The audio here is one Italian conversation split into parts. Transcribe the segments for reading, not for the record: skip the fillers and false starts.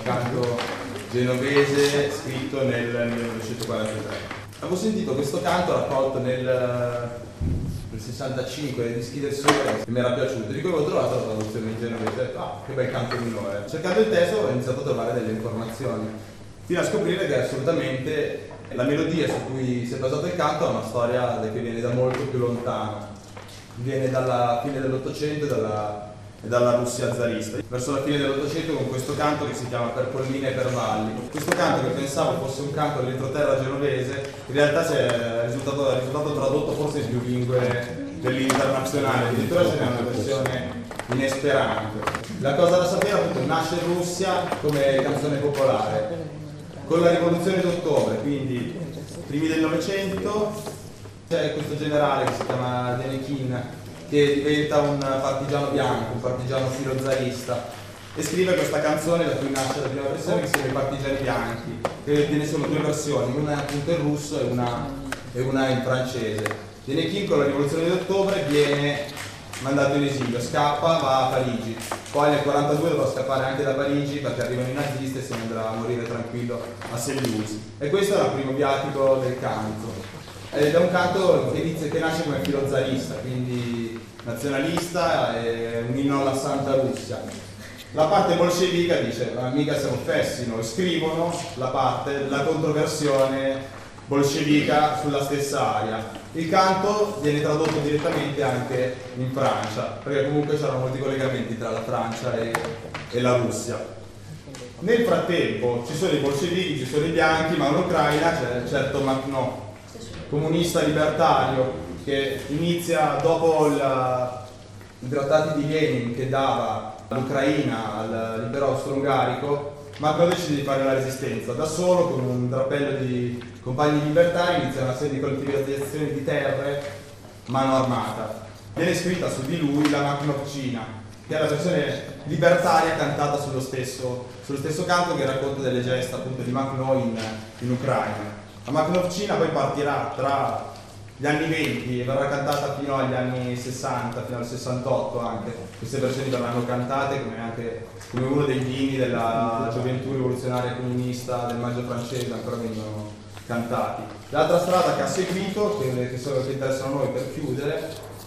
canto genovese scritto nel 1943. Avevo sentito questo canto raccolto nel 65 nei dischi del Sole, che mi era piaciuto, di cui avevo trovato la traduzione in genovese. Che bel canto minore. Cercando il testo ho iniziato a trovare delle informazioni, fino a scoprire che assolutamente la melodia su cui si è basato il canto ha una storia che viene da molto più lontano. Viene dalla fine dell'Ottocento e dalla Russia zarista. Verso la fine dell'Ottocento con questo canto che si chiama Per colline e per valli. Questo canto che pensavo fosse un canto dell'entroterra genovese, in realtà è risultato tradotto forse in più lingue dell'internazionale, addirittura ce n'è una versione in esperanto. La cosa da sapere appunto nasce in Russia come canzone popolare. Con la rivoluzione d'ottobre, quindi primi del Novecento, c'è questo generale che si chiama Denekin, che diventa un partigiano bianco, un partigiano filozarista, e scrive questa canzone da cui nasce la prima versione che si chiama I partigiani bianchi, che ne sono due versioni, una appunto in russo e una in francese. Denekin con la rivoluzione d'ottobre viene mandato in esilio, scappa, va a Parigi, poi nel 1942 dovrà scappare anche da Parigi perché arrivano i nazisti e se ne andrà a morire tranquillo a Seleuci. E questo era il primo viatico del canto. Ed è un canto che nasce come filozarista, quindi nazionalista, e un inno alla Santa Russia. La parte bolscevica dice, ma mica siamo fessi, noi scrivono la controversione bolscevica sulla stessa aria. Il canto viene tradotto direttamente anche in Francia, perché comunque c'erano molti collegamenti tra la Francia e la Russia. Nel frattempo ci sono i bolscevichi, ci sono i bianchi, ma in Ucraina c'è certo Makhno, comunista libertario, che inizia dopo i trattati di Lenin che dava l'Ucraina all'impero austro-ungarico. Makhno decide di fare la resistenza da solo, con un drappello di compagni libertari, inizia una serie di collettivizzazioni di terre mano armata. Viene scritta su di lui la Makhnovщина, che è la versione libertaria cantata sullo stesso canto, che racconta delle gesta appunto di Makhno in Ucraina. La Makhnovщина poi partirà tra gli anni 20 e verrà cantata fino agli anni 60, fino al 68 anche. Queste versioni verranno cantate come uno dei vini della gioventù rivoluzionaria comunista del maggio francese, ancora vengono cantati. L'altra strada che ha seguito, che interessano a noi per chiudere,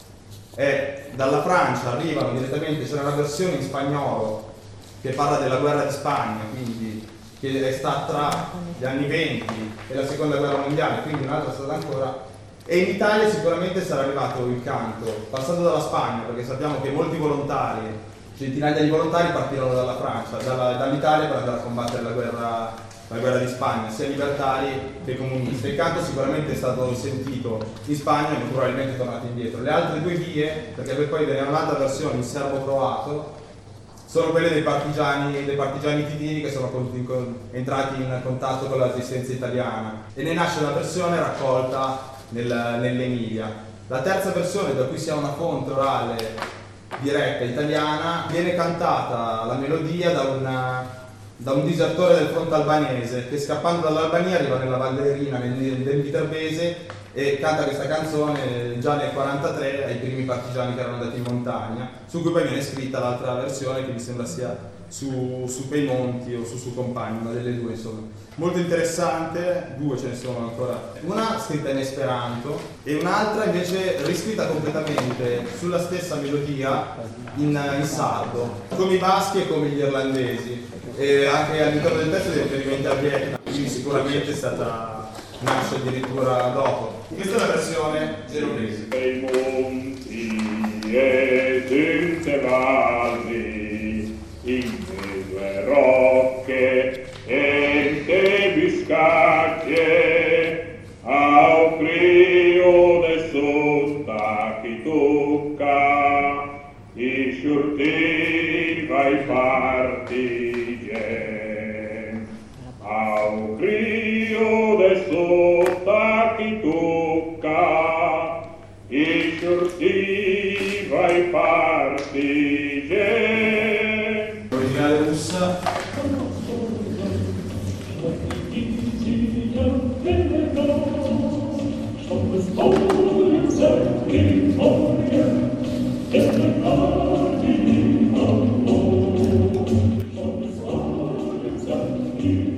è dalla Francia arrivano direttamente, c'è una versione in spagnolo che parla della guerra di Spagna, quindi che sta tra gli anni 20 e la seconda guerra mondiale, quindi un'altra strada ancora. E in Italia sicuramente sarà arrivato il canto, passando dalla Spagna, perché sappiamo che molti volontari, centinaia di volontari partirono dalla Francia, dall'Italia per andare a combattere la guerra di Spagna, sia libertari che comunisti. Il canto sicuramente è stato sentito in Spagna, ma probabilmente è tornato indietro. Le altre due vie, perché poi veniva un'altra versione in serbo-croato, sono quelle dei partigiani titini che sono entrati in contatto con la resistenza italiana, e ne nasce una versione raccolta nell'Emilia. La terza versione, da cui si ha una fonte orale diretta italiana, viene cantata la melodia da un disertore del fronte albanese che, scappando dall'Albania, arriva nella Valderina, nel Viterbese, e canta questa canzone già nel 1943 ai primi partigiani che erano andati in montagna, su cui poi viene scritta l'altra versione, che mi sembra sia su Peimonti o su Compagni, una delle due insomma. Molto interessante, due ce ne sono ancora, una scritta in esperanto e un'altra invece riscritta completamente sulla stessa melodia in sardo, come i baschi e come gli irlandesi, e anche all'interno del testo dei riferimenti al Vietnam, quindi sicuramente nasce addirittura dopo. Questa è la versione genovese. Peimonti e tutte valli, in due rocche e te biscacche, au frio de sota chi tocca, i sciurti vai partigen, au frio de sota chi tocca, i sciurti vai partigen. Thank you.